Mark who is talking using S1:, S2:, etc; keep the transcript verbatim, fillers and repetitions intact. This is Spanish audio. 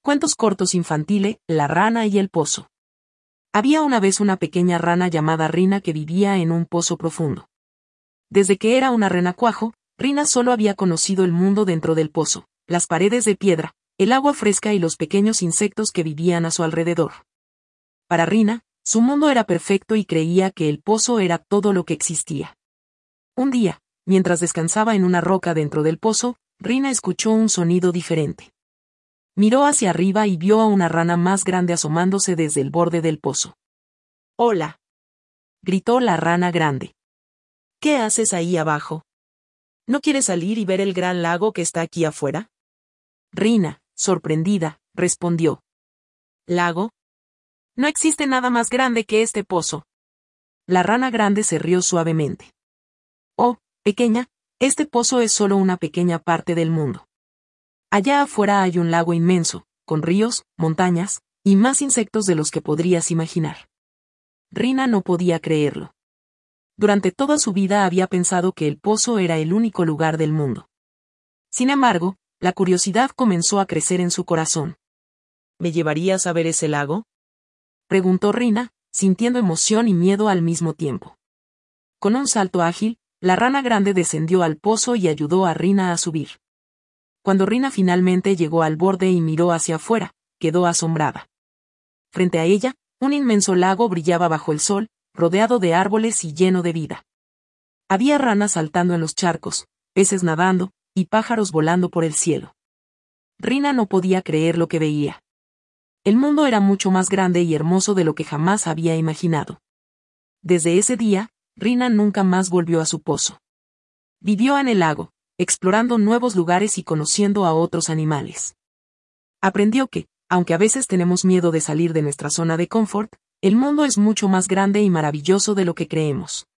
S1: Cuentos cortos infantiles, La rana y el pozo. Había una vez una pequeña rana llamada Rina que vivía en un pozo profundo. Desde que era una renacuajo, Rina solo había conocido el mundo dentro del pozo, las paredes de piedra, el agua fresca y los pequeños insectos que vivían a su alrededor. Para Rina, su mundo era perfecto y creía que el pozo era todo lo que existía. Un día, mientras descansaba en una roca dentro del pozo, Rina escuchó un sonido diferente. Miró hacia arriba y vio a una rana más grande asomándose desde el borde del pozo. «¡Hola!», gritó la rana grande. «¿Qué haces ahí abajo? ¿No quieres salir y ver el gran lago que está aquí afuera?». Rina, sorprendida, respondió. «¿Lago? No existe nada más grande que este pozo». La rana grande se rió suavemente. «Oh, pequeña, este pozo es solo una pequeña parte del mundo. Allá afuera hay un lago inmenso, con ríos, montañas, y más insectos de los que podrías imaginar». Rina no podía creerlo. Durante toda su vida había pensado que el pozo era el único lugar del mundo. Sin embargo, la curiosidad comenzó a crecer en su corazón. «¿Me llevarías a ver ese lago?», preguntó Rina, sintiendo emoción y miedo al mismo tiempo. Con un salto ágil, la rana grande descendió al pozo y ayudó a Rina a subir. Cuando Rina finalmente llegó al borde y miró hacia afuera, quedó asombrada. Frente a ella, un inmenso lago brillaba bajo el sol, rodeado de árboles y lleno de vida. Había ranas saltando en los charcos, peces nadando, y pájaros volando por el cielo. Rina no podía creer lo que veía. El mundo era mucho más grande y hermoso de lo que jamás había imaginado. Desde ese día, Rina nunca más volvió a su pozo. Vivió en el lago, explorando nuevos lugares y conociendo a otros animales. Aprendió que, aunque a veces tenemos miedo de salir de nuestra zona de confort, el mundo es mucho más grande y maravilloso de lo que creemos.